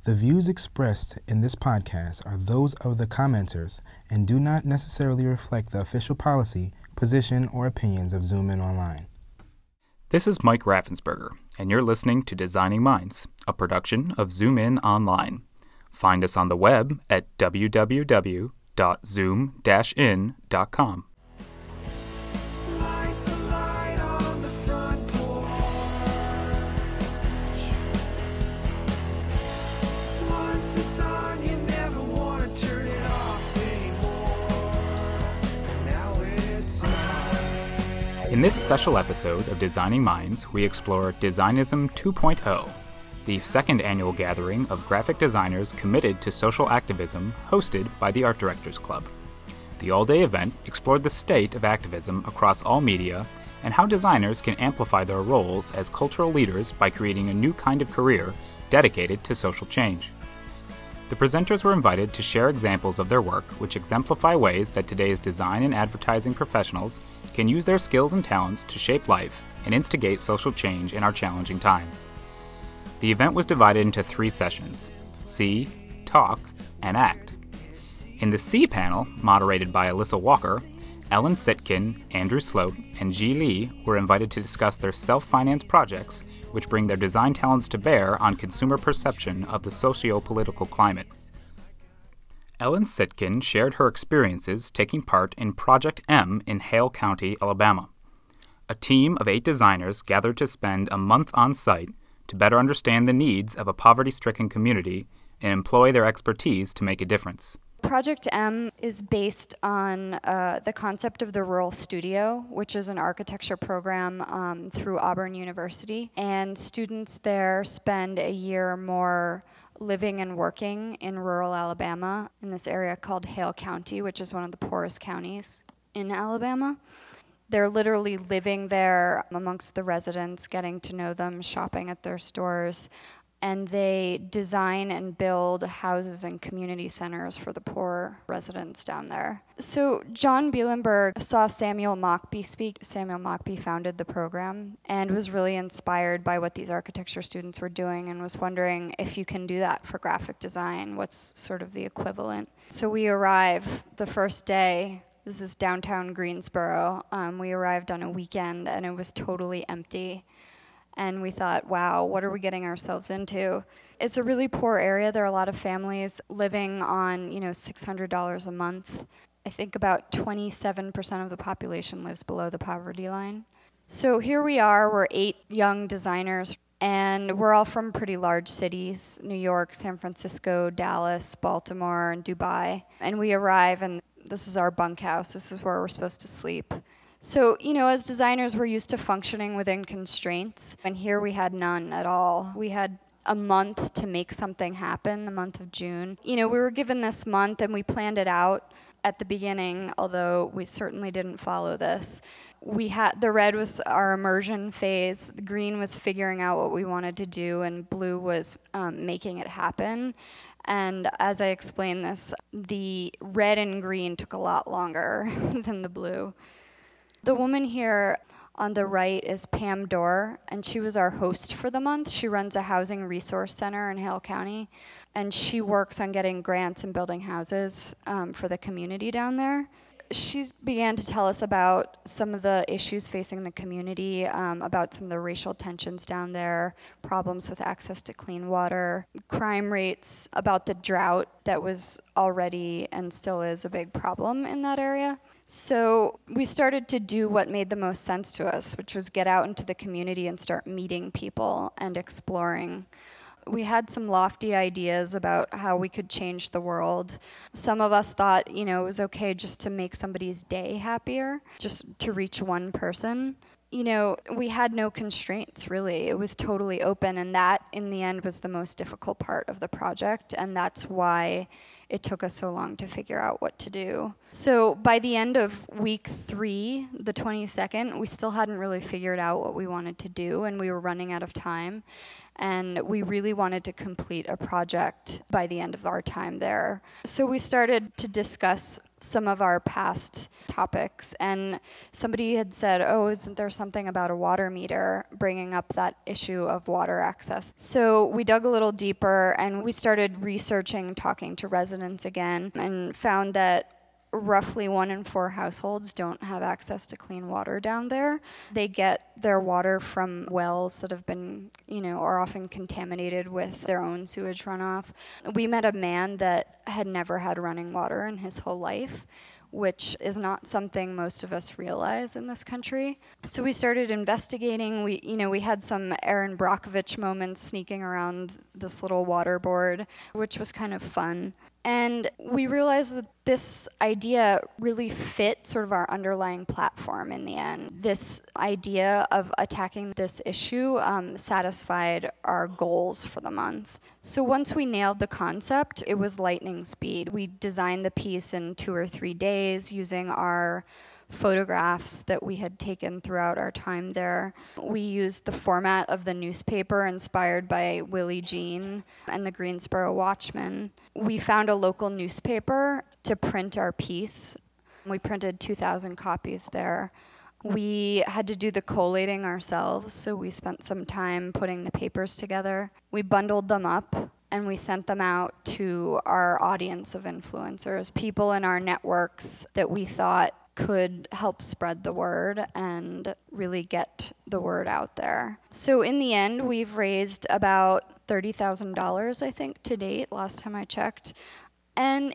The views expressed in this podcast are those of the commenters and do not necessarily reflect the official policy, position, or opinions of Zoom In Online. This is Mike Raffensperger, and you're listening to Designing Minds, a production of Zoom In Online. Find us on the web at www.zoom-in.com. In this special episode of Designing Minds, we explore Designism 2.0, the second annual gathering of graphic designers committed to social activism hosted by the Art Directors Club. The all-day event explored the state of activism across all media and how designers can amplify their roles as cultural leaders by creating a new kind of career dedicated to social change. The presenters were invited to share examples of their work which exemplify ways that today's design and advertising professionals can use their skills and talents to shape life and instigate social change in our challenging times. The event was divided into 3 sessions: See, Talk, and Act. In the See panel, moderated by Alyssa Walker, Ellen Sitkin, Andrew Sloat, and Ji Lee were invited to discuss their self-financed projects which bring their design talents to bear on consumer perception of the socio-political climate. Ellen Sitkin shared her experiences taking part in Project M in Hale County, Alabama. A team of 8 designers gathered to spend a month on site to better understand the needs of a poverty-stricken community and employ their expertise to make a difference. Project M is based on the concept of the Rural Studio, which is an architecture program through Auburn University. And students there spend a year or more living and working in rural Alabama in this area called Hale County, which is one of the poorest counties in Alabama. They're literally living there amongst the residents, getting to know them, shopping at their stores. And they design and build houses and community centers for the poor residents down there. So John Bielenberg saw Samuel Mockbee speak. Samuel Mockbee founded the program and was really inspired by what these architecture students were doing and was wondering if you can do that for graphic design, what's sort of the equivalent. So we arrive the first day. This is downtown Greensboro. We arrived on a weekend and it was totally empty. And we thought, wow, what are we getting ourselves into? It's a really poor area. There are a lot of families living on, $600 a month. I think about 27% of the population lives below the poverty line. So here we are, we're 8 young designers, and we're all from pretty large cities: New York, San Francisco, Dallas, Baltimore, and Dubai. And we arrive, and this is our bunkhouse. This is where we're supposed to sleep. So, as designers, we're used to functioning within constraints, and here we had none at all. We had a month to make something happen, the month of June. We were given this month, and we planned it out at the beginning, although we certainly didn't follow this. The red was our immersion phase, the green was figuring out what we wanted to do, and blue was making it happen. And as I explained this, the red and green took a lot longer than the blue. The woman here on the right is Pam Dorr, and she was our host for the month. She runs a housing resource center in Hale County, and she works on getting grants and building houses for the community down there. She began to tell us about some of the issues facing the community, about some of the racial tensions down there, problems with access to clean water, crime rates, about the drought that was already and still is a big problem in that area. So we started to do what made the most sense to us, which was get out into the community and start meeting people and exploring. We had some lofty ideas about how we could change the world. Some of us thought, it was okay just to make somebody's day happier, just to reach one person. We had no constraints, really. It was totally open, and that, in the end, was the most difficult part of the project, and that's why it took us so long to figure out what to do. So by the end of week 3, the 22nd, we still hadn't really figured out what we wanted to do, and we were running out of time. and we really wanted to complete a project by the end of our time there. So we started to discuss some of our past topics, and somebody had said, oh, isn't there something about a water meter, bringing up that issue of water access. So we dug a little deeper, and we started researching, talking to residents again, and found that roughly 1 in 4 households don't have access to clean water down there. They get their water from wells that have been, are often contaminated with their own sewage runoff. We met a man that had never had running water in his whole life, which is not something most of us realize in this country. So we started investigating. We had some Erin Brockovich moments sneaking around this little water board, which was kind of fun. And we realized that this idea really fit sort of our underlying platform in the end. This idea of attacking this issue satisfied our goals for the month. So once we nailed the concept, it was lightning speed. We designed the piece in 2 or 3 days using our photographs that we had taken throughout our time there. We used the format of the newspaper inspired by Willie Jean and the Greensboro Watchman. We found a local newspaper to print our piece. We printed 2,000 copies there. We had to do the collating ourselves, so we spent some time putting the papers together. We bundled them up and we sent them out to our audience of influencers, people in our networks that we thought could help spread the word and really get the word out there. So in the end, we've raised about $30,000, I think, to date, last time I checked. And,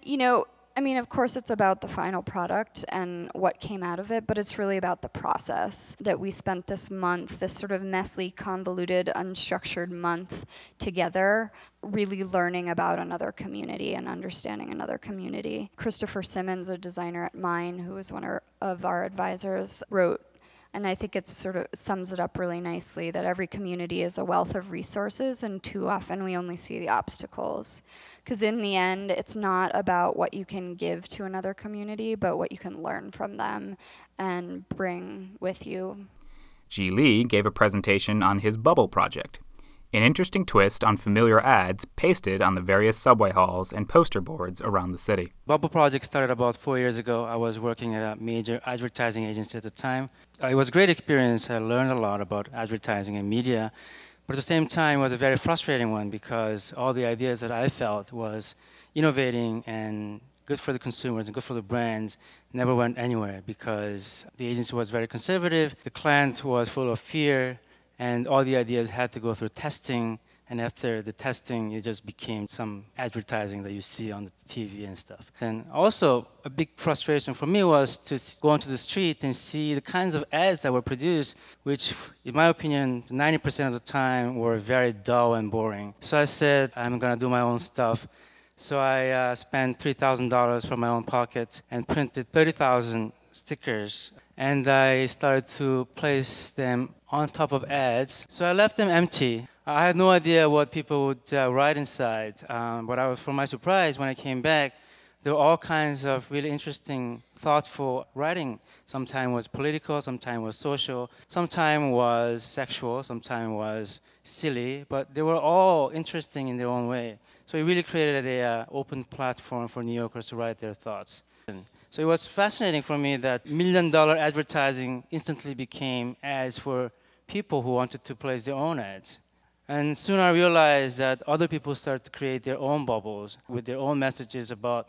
of course it's about the final product and what came out of it, but it's really about the process that we spent this month, this sort of messy, convoluted, unstructured month together, really learning about another community and understanding another community. Christopher Simmons, a designer at Mine, who was one of our advisors, wrote, and I think it sort of sums it up really nicely, that every community is a wealth of resources, and too often we only see the obstacles. Because in the end, it's not about what you can give to another community, but what you can learn from them and bring with you. Ji Lee gave a presentation on his Bubble project, an interesting twist on familiar ads pasted on the various subway halls and poster boards around the city. Bubble project started about 4 years ago. I was working at a major advertising agency at the time. It was a great experience. I learned a lot about advertising and media. But at the same time, it was a very frustrating one because all the ideas that I felt was innovating and good for the consumers and good for the brands never went anywhere because the agency was very conservative, the client was full of fear, and all the ideas had to go through testing. And after the testing, it just became some advertising that you see on the TV and stuff. And also, a big frustration for me was to go onto the street and see the kinds of ads that were produced, which, in my opinion, 90% of the time were very dull and boring. So I said, I'm going to do my own stuff. So I spent $3,000 from my own pocket and printed 30,000 stickers. And I started to place them on top of ads. So I left them empty. I had no idea what people would write inside, but for my surprise, when I came back, there were all kinds of really interesting, thoughtful writing. Sometimes was political, sometimes was social, sometimes was sexual, sometimes was silly, but they were all interesting in their own way. So it really created an open platform for New Yorkers to write their thoughts. So it was fascinating for me that $1 million advertising instantly became ads for people who wanted to place their own ads. And soon I realized that other people started to create their own bubbles with their own messages about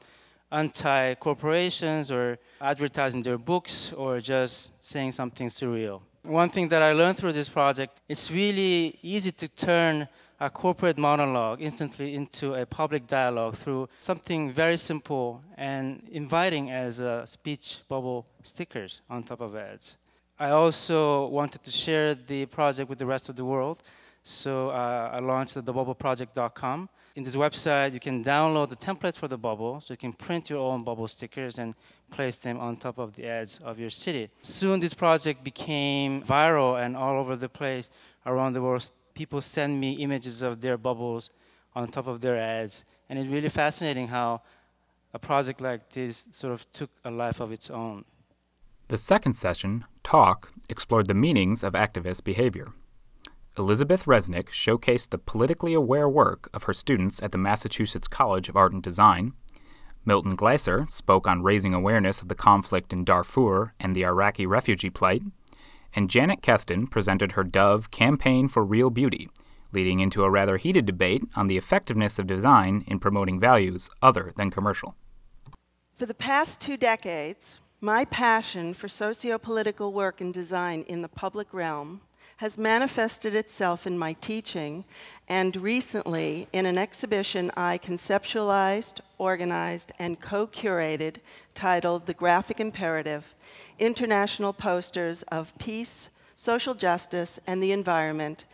anti-corporations or advertising their books or just saying something surreal. One thing that I learned through this project, it's really easy to turn a corporate monologue instantly into a public dialogue through something very simple and inviting as speech bubble stickers on top of ads. I also wanted to share the project with the rest of the world. So I launched the thebubbleproject.com. In this website, you can download the template for the bubble, so you can print your own bubble stickers and place them on top of the ads of your city. Soon, this project became viral and all over the place around the world. People send me images of their bubbles on top of their ads. And it's really fascinating how a project like this sort of took a life of its own. The second session, Talk, explored the meanings of activist behavior. Elizabeth Resnick showcased the politically aware work of her students at the Massachusetts College of Art and Design. Milton Glaser spoke on raising awareness of the conflict in Darfur and the Iraqi refugee plight. And Janet Keston presented her Dove Campaign for Real Beauty, leading into a rather heated debate on the effectiveness of design in promoting values other than commercial. For the past 2 decades, my passion for socio-political work and design in the public realm has manifested itself in my teaching and recently in an exhibition I conceptualized, organized, and co-curated titled The Graphic Imperative: International Posters of Peace, Social Justice, and the Environment,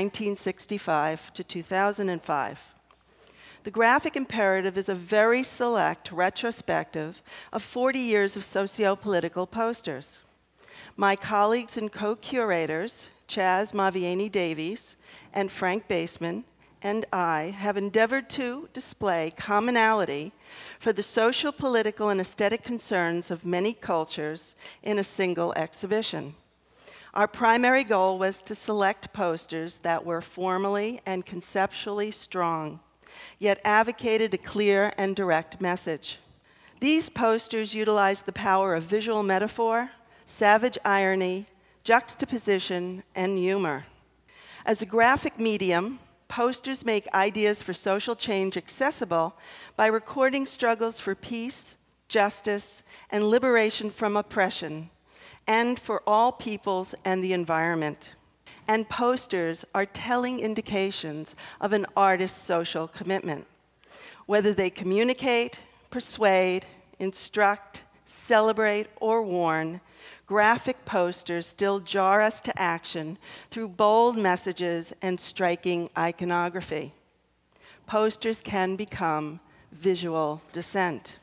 1965 to 2005. The Graphic Imperative is a very select retrospective of 40 years of socio-political posters. My colleagues and co-curators, Chaz Maviani-Davies and Frank Baseman, and I have endeavored to display commonality for the social, political, and aesthetic concerns of many cultures in a single exhibition. Our primary goal was to select posters that were formally and conceptually strong, yet advocated a clear and direct message. These posters utilized the power of visual metaphor, savage irony, juxtaposition, and humor. As a graphic medium, posters make ideas for social change accessible by recording struggles for peace, justice, and liberation from oppression, and for all peoples and the environment. And posters are telling indications of an artist's social commitment. Whether they communicate, persuade, instruct, celebrate, or warn, graphic posters still jar us to action through bold messages and striking iconography. Posters can become visual dissent.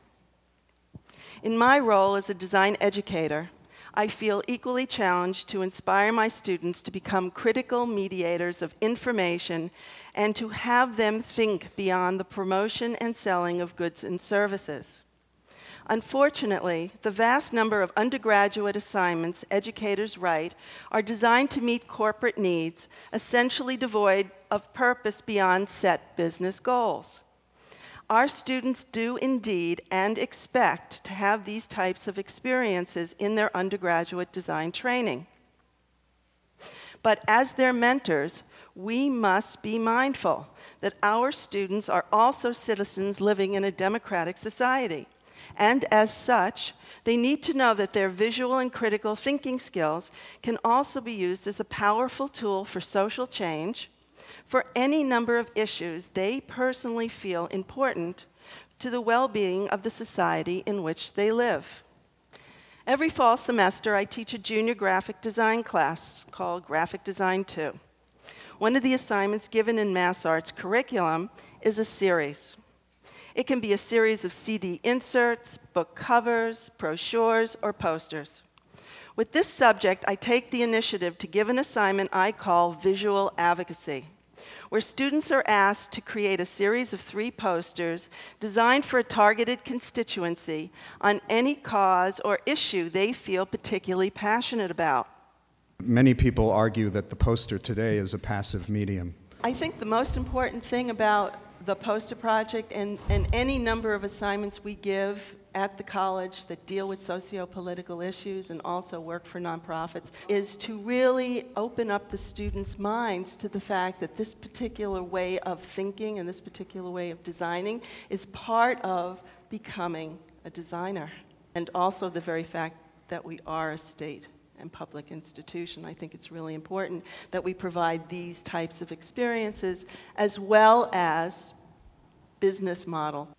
In my role as a design educator, I feel equally challenged to inspire my students to become critical mediators of information and to have them think beyond the promotion and selling of goods and services. Unfortunately, the vast number of undergraduate assignments educators write are designed to meet corporate needs, essentially devoid of purpose beyond set business goals. Our students do indeed and expect to have these types of experiences in their undergraduate design training. But as their mentors, we must be mindful that our students are also citizens living in a democratic society. And as such, they need to know that their visual and critical thinking skills can also be used as a powerful tool for social change, for any number of issues they personally feel important to the well-being of the society in which they live. Every fall semester, I teach a junior graphic design class called Graphic Design 2. One of the assignments given in MassArt's curriculum is a series. It can be a series of CD inserts, book covers, brochures, or posters. With this subject, I take the initiative to give an assignment I call Visual Advocacy, where students are asked to create a series of 3 posters designed for a targeted constituency on any cause or issue they feel particularly passionate about. Many people argue that the poster today is a passive medium. I think the most important thing about the poster project and any number of assignments we give at the college that deal with socio-political issues and also work for nonprofits is to really open up the students' minds to the fact that this particular way of thinking and this particular way of designing is part of becoming a designer. And also the very fact that we are a state and public institution. I think it's really important that we provide these types of experiences as well as business model.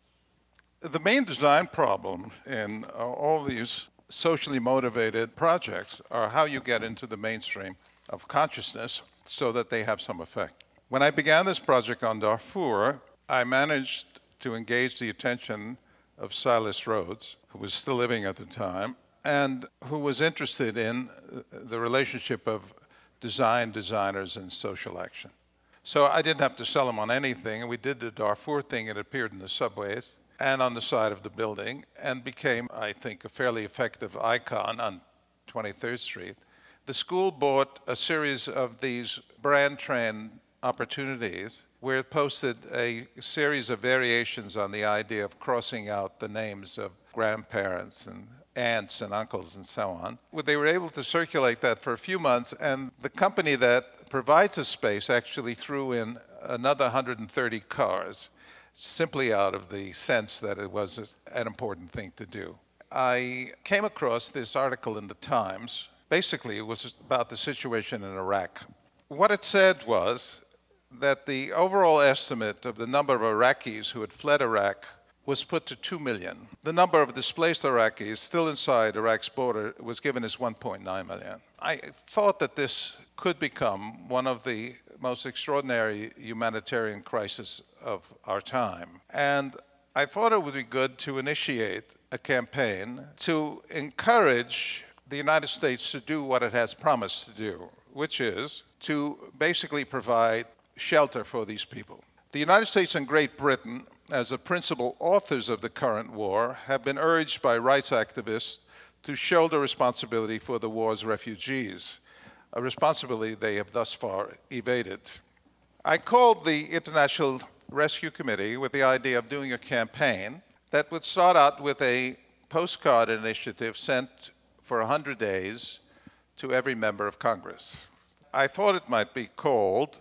The main design problem in all these socially motivated projects are how you get into the mainstream of consciousness so that they have some effect. When I began this project on Darfur, I managed to engage the attention of Silas Rhodes, who was still living at the time, and who was interested in the relationship of design, designers, and social action. So I didn't have to sell him on anything, and we did the Darfur thing. It appeared in the subways and on the side of the building, and became, I think, a fairly effective icon on 23rd Street. The school bought a series of these brand train opportunities where it posted a series of variations on the idea of crossing out the names of grandparents and aunts and uncles and so on. They were able to circulate that for a few months, and the company that provides the space actually threw in another 130 cars, simply out of the sense that it was an important thing to do. I came across this article in the Times. Basically, it was about the situation in Iraq. What it said was that the overall estimate of the number of Iraqis who had fled Iraq was put to 2 million. The number of displaced Iraqis still inside Iraq's border was given as 1.9 million. I thought that this could become one of the most extraordinary humanitarian crises of our time. And I thought it would be good to initiate a campaign to encourage the United States to do what it has promised to do, which is to basically provide shelter for these people. The United States and Great Britain, as the principal authors of the current war, have been urged by rights activists to shoulder responsibility for the war's refugees, a responsibility they have thus far evaded. I called the International Rescue Committee with the idea of doing a campaign that would start out with a postcard initiative sent for 100 days to every member of Congress. I thought it might be called,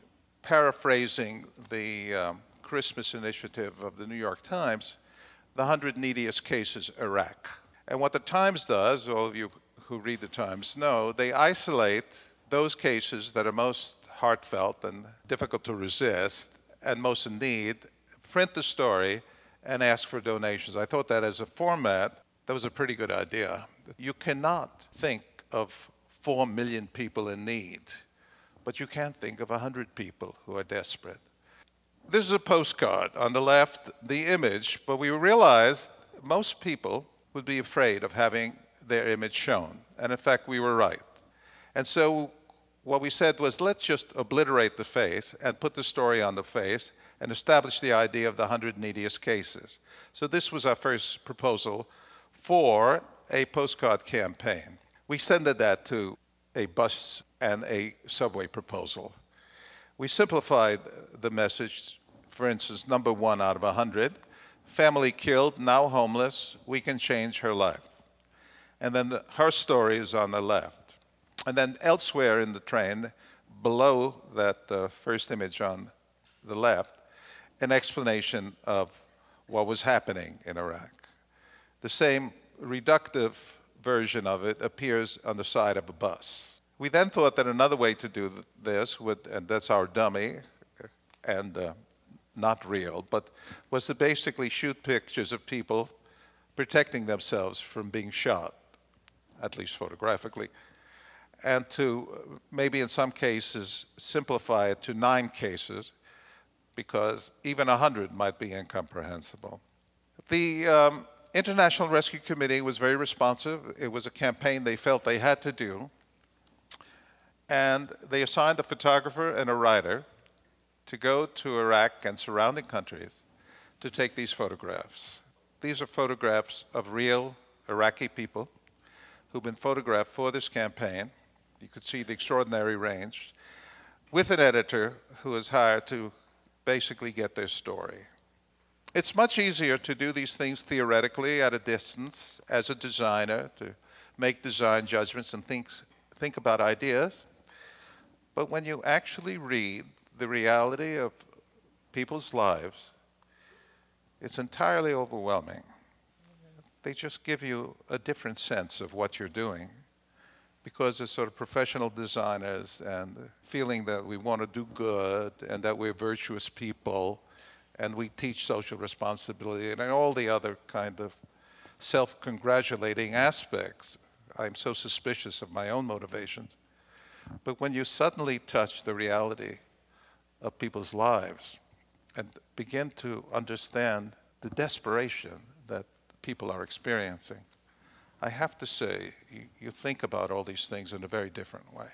paraphrasing the Christmas initiative of the New York Times, the 100 Neediest Cases Iraq. And what the Times does, all of you who read the Times know, they isolate those cases that are most heartfelt and difficult to resist and most in need, print the story, and ask for donations. I thought that as a format, that was a pretty good idea. You cannot think of 4 million people in need, but you can think of 100 people who are desperate. This is a postcard. On the left, the image, but we realized most people would be afraid of having their image shown. And in fact, we were right. And so what we said was, let's just obliterate the face and put the story on the face and establish the idea of the 100 neediest cases. So this was our first proposal for a postcard campaign. We sent that to a bus and a subway proposal. We simplified the message. For instance, number 1 out of 100, family killed, now homeless, we can change her life. And then her story is on the left. And then elsewhere in the train, below that first image on the left, an explanation of what was happening in Iraq. The same reductive version of it appears on the side of a bus. We then thought that another way to do this, and that's our dummy, and not real, but was to basically shoot pictures of people protecting themselves from being shot, at least photographically, and to maybe in some cases simplify it to 9 cases, because even 100 might be incomprehensible. The International Rescue Committee was very responsive. It was a campaign they felt they had to do, and they assigned a photographer and a writer to go to Iraq and surrounding countries to take these photographs. These are photographs of real Iraqi people who've been photographed for this campaign. You could see the extraordinary range, with an editor who is hired to basically get their story. It's much easier to do these things theoretically at a distance as a designer, to make design judgments and think about ideas. But when you actually read the reality of people's lives, it's entirely overwhelming. They just give you a different sense of what you're doing, because as sort of professional designers and feeling that we want to do good and that we're virtuous people and we teach social responsibility and all the other kind of self-congratulating aspects. I'm so suspicious of my own motivations. But when you suddenly touch the reality of people's lives and begin to understand the desperation that people are experiencing, I have to say, you think about all these things in a very different way.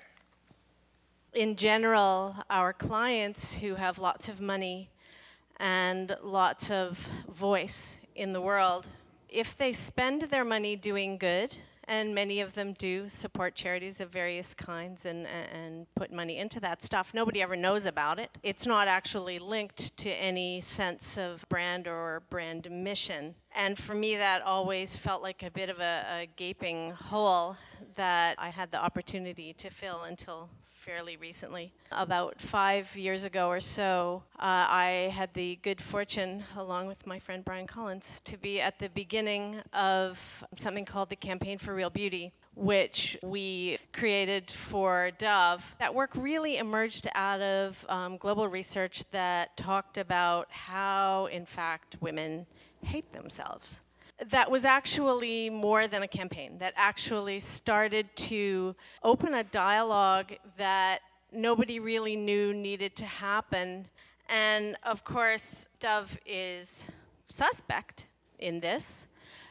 In general, our clients who have lots of money and lots of voice in the world, if they spend their money doing good and many of them do support charities of various kinds and put money into that stuff. Nobody ever knows about it. It's not actually linked to any sense of brand or brand mission. And for me, that always felt like a bit of a gaping hole that I had the opportunity to fill until fairly recently. About 5 years ago or so, I had the good fortune, along with my friend Brian Collins, to be at the beginning of something called the Campaign for Real Beauty, which we created for Dove. That work really emerged out of global research that talked about how, in fact, women hate themselves. That was actually more than a campaign. That actually started to open a dialogue that nobody really knew needed to happen. And of course, Dove is suspect in this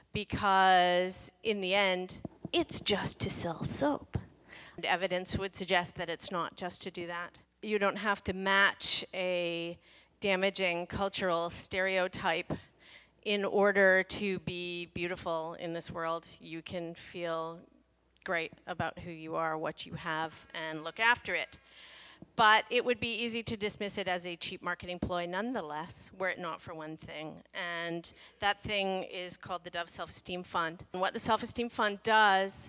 because in the end, it's just to sell soap. And evidence would suggest that it's not just to do that. You don't have to match a damaging cultural stereotype in order to be beautiful in this world. You can feel great about who you are, what you have, and look after it. But it would be easy to dismiss it as a cheap marketing ploy nonetheless, were it not for one thing. And that thing is called the Dove Self-Esteem Fund. And what the Self-Esteem Fund does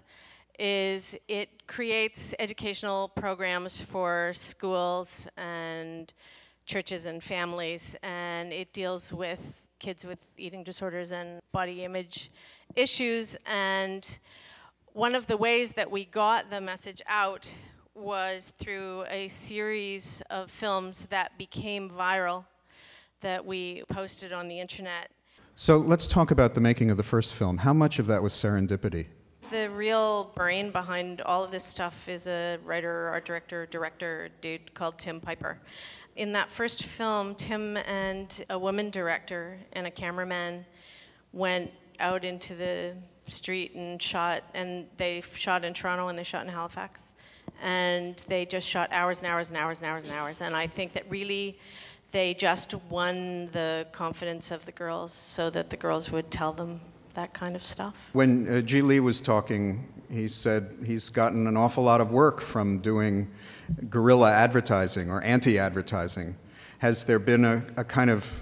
is it creates educational programs for schools and churches and families, and it deals with kids with eating disorders and body image issues. And one of the ways that we got the message out was through a series of films that became viral that we posted on the internet. So let's talk about the making of the first film. How much of that was serendipity? The real brain behind all of this stuff is a writer, art director dude called Tim Piper. In that first film, Tim and a woman director and a cameraman went out into the street and shot, and they shot in Toronto and they shot in Halifax. And they just shot hours and hours and hours and hours and hours. And I think that really they just won the confidence of the girls so that the girls would tell them that kind of stuff. When Ji Lee was talking, he said he's gotten an awful lot of work from doing guerrilla advertising or anti-advertising. Has there been a kind of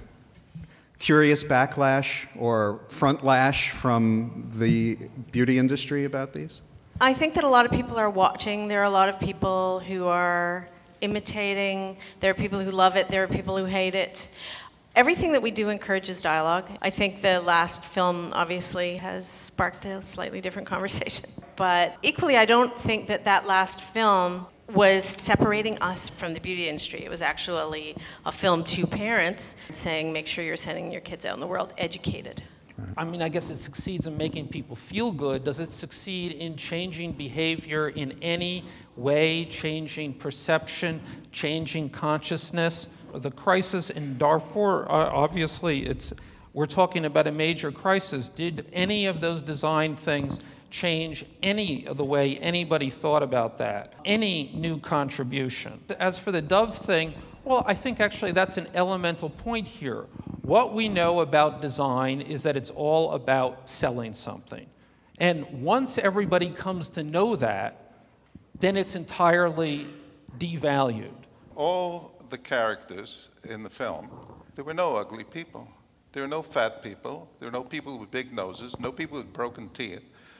curious backlash or frontlash from the beauty industry about these? I think that a lot of people are watching. There are a lot of people who are imitating. There are people who love it. There are people who hate it. Everything that we do encourages dialogue. I think the last film obviously has sparked a slightly different conversation. But equally, I don't think that that last film was separating us from the beauty industry. It was actually a film to parents saying, make sure you're sending your kids out in the world educated. I mean, I guess it succeeds in making people feel good. Does it succeed in changing behavior in any way, changing perception, changing consciousness? The crisis in Darfur, obviously, we're talking about a major crisis. Did any of those design things change any of the way anybody thought about that? Any new contribution? As for the Dove thing, well, I think actually that's an elemental point here. What we know about design is that it's all about selling something. And once everybody comes to know that, then it's entirely devalued. All the characters in the film, there were no ugly people. There were no fat people. There were no people with big noses, no people with broken teeth.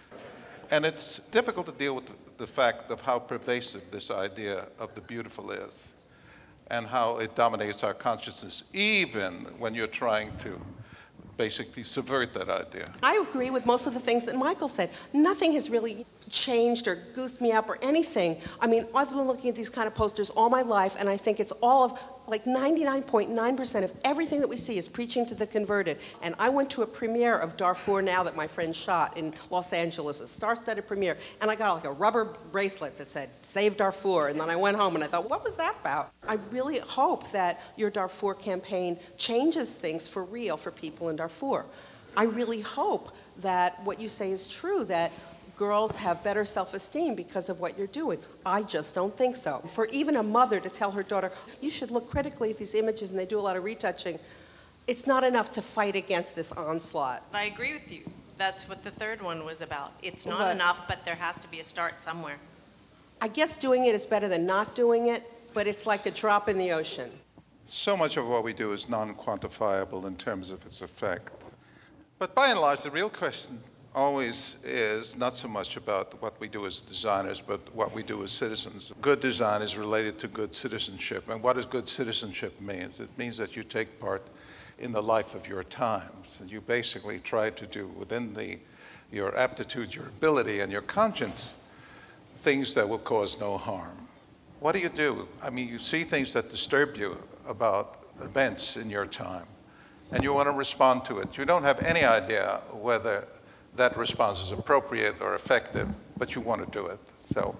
And it's difficult to deal with the fact of how pervasive this idea of the beautiful is and how it dominates our consciousness, even when you're trying to basically subvert that idea. I agree with most of the things that Michael said. Nothing has really changed or goosed me up or anything. I mean, I've been looking at these kind of posters all my life, and I think it's all of, like 99.9% of everything that we see is preaching to the converted. And I went to a premiere of Darfur Now that my friend shot in Los Angeles, a star-studded premiere, and I got like a rubber bracelet that said, Save Darfur, and then I went home and I thought, what was that about? I really hope that your Darfur campaign changes things for real for people in Darfur. I really hope that what you say is true, that girls have better self-esteem because of what you're doing. I just don't think so. For even a mother to tell her daughter, you should look critically at these images, and they do a lot of retouching, it's not enough to fight against this onslaught. I agree with you. That's what the third one was about. It's not enough, but there has to be a start somewhere. I guess doing it is better than not doing it, but it's like a drop in the ocean. So much of what we do is non-quantifiable in terms of its effect. But by and large, the real question always is not so much about what we do as designers, but what we do as citizens. Good design is related to good citizenship. And what does good citizenship mean? It means that you take part in the life of your times. And you basically try to do within your aptitude, your ability, and your conscience, things that will cause no harm. What do? I mean, you see things that disturb you about events in your time, and you want to respond to it. You don't have any idea whether that response is appropriate or effective, but you want to do it. So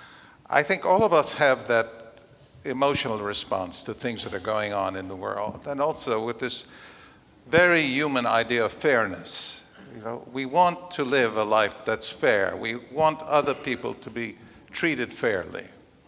I think all of us have that emotional response to things that are going on in the world, and also with this very human idea of fairness. You know, we want to live a life that's fair. We want other people to be treated fairly.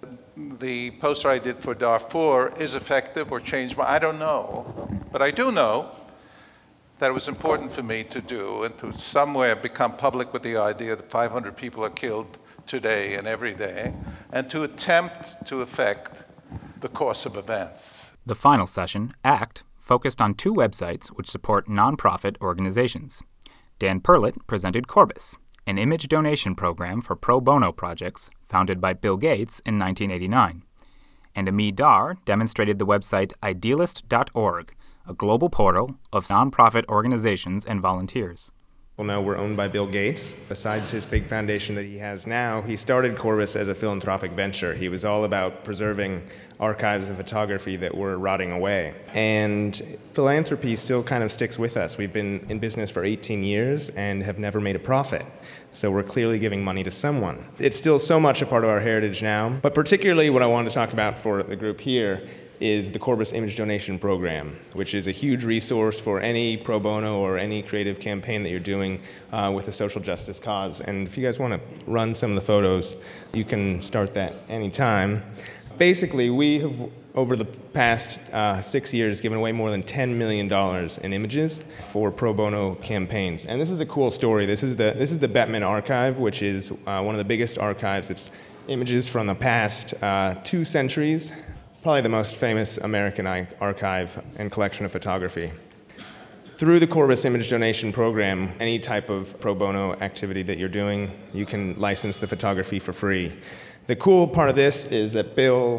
The poster I did for Darfur is effective or changed I don't know, but I do know that it was important for me to do and to somewhere become public with the idea that 500 people are killed today and every day, and to attempt to affect the course of events. The final session, ACT, focused on 2 websites which support nonprofit organizations. Dan Perlett presented Corbis, an image donation program for pro bono projects founded by Bill Gates in 1989. And Ami Dar demonstrated the website idealist.org, a global portal of nonprofit organizations and volunteers. Well, now we're owned by Bill Gates. Besides his big foundation that he has now, he started Corbis as a philanthropic venture. He was all about preserving archives of photography that were rotting away. And philanthropy still kind of sticks with us. We've been in business for 18 years and have never made a profit. So we're clearly giving money to someone. It's still so much a part of our heritage now, but particularly what I wanted to talk about for the group here is the Corbis Image Donation Program, which is a huge resource for any pro bono or any creative campaign that you're doing with a social justice cause. And if you guys want to run some of the photos, you can start that anytime. Basically, we have, over the past 6 years, given away more than $10 million in images for pro bono campaigns. And this is a cool story. This is the Bettman Archive, which is one of the biggest archives. It's images from the past 2 centuries. Probably the most famous American archive and collection of photography. Through the Corbis Image Donation Program, any type of pro bono activity that you're doing, you can license the photography for free. The cool part of this is that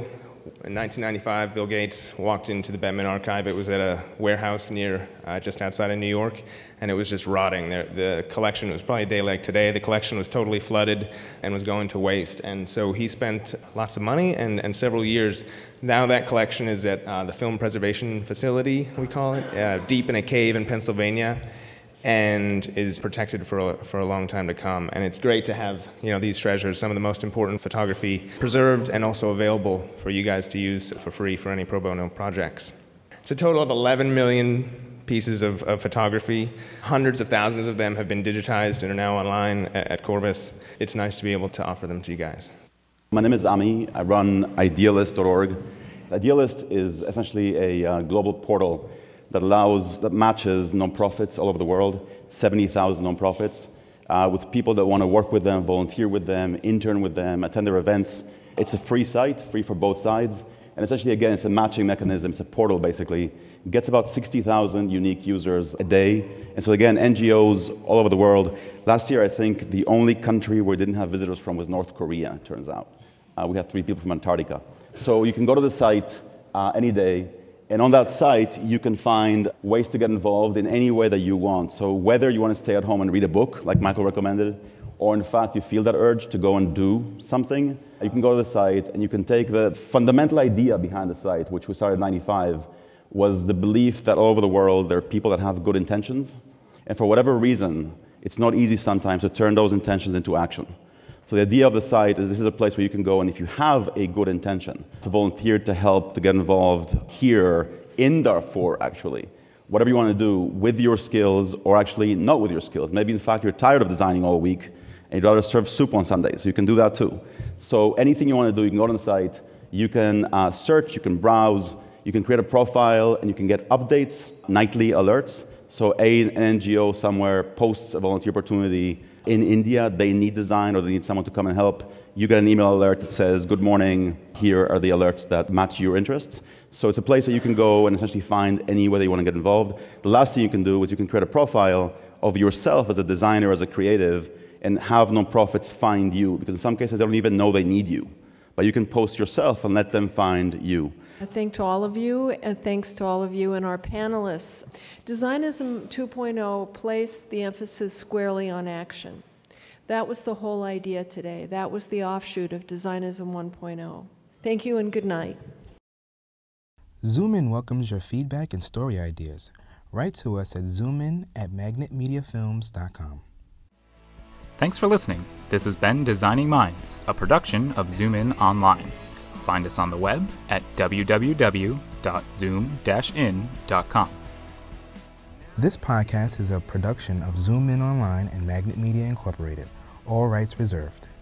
in 1995, Bill Gates walked into the Bettman Archive. It was at a warehouse near, just outside of New York, and it was just rotting. The collection was probably a day like today. The collection was totally flooded and was going to waste. And so he spent lots of money and several years. Now that collection is at the Film Preservation Facility, we call it, deep in a cave in Pennsylvania, and is protected for a long time to come. And it's great to have these treasures, some of the most important photography, preserved and also available for you guys to use for free for any pro bono projects. It's a total of 11 million pieces of photography. Hundreds of thousands of them have been digitized and are now online at Corbis. It's nice to be able to offer them to you guys. My name is Ami. I run Idealist.org. Idealist is essentially a global portal that matches nonprofits all over the world, 70,000 nonprofits, with people that want to work with them, volunteer with them, intern with them, attend their events. It's a free site, free for both sides. And essentially, again, it's a matching mechanism. It's a portal, basically. It gets about 60,000 unique users a day. And so, again, NGOs all over the world. Last year, I think the only country where we didn't have visitors from was North Korea, it turns out. We had 3 people from Antarctica. So you can go to the site any day. And on that site, you can find ways to get involved in any way that you want. So whether you want to stay at home and read a book, like Michael recommended, or in fact you feel that urge to go and do something, you can go to the site and you can take the fundamental idea behind the site, which we started in '95, was the belief that all over the world there are people that have good intentions. And for whatever reason, it's not easy sometimes to turn those intentions into action. So the idea of the site is this is a place where you can go, and if you have a good intention to volunteer, to help, to get involved here in Darfur, actually, whatever you want to do with your skills, or actually not with your skills. Maybe, in fact, you're tired of designing all week, and you'd rather serve soup on Sundays, so you can do that too. So anything you want to do, you can go on the site, you can search, you can browse, you can create a profile, and you can get updates, nightly alerts. So an NGO somewhere posts a volunteer opportunity in India, they need design or they need someone to come and help. You get an email alert that says, good morning, here are the alerts that match your interests. So it's a place that you can go and essentially find any way that you want to get involved. The last thing you can do is you can create a profile of yourself as a designer, as a creative, and have nonprofits find you, because in some cases they don't even know they need you. But you can post yourself and let them find you. A thank to all of you, and thanks to all of you and our panelists. Designism 2.0 placed the emphasis squarely on action. That was the whole idea today. That was the offshoot of Designism 1.0. Thank you and good night. Zoom In welcomes your feedback and story ideas. Write to us at zoomin@magnetmediafilms.com. Thanks for listening. This has been Designing Minds, a production of Zoom In Online. Find us on the web at www.zoom-in.com. This podcast is a production of Zoom In Online and Magnet Media Incorporated. All rights reserved.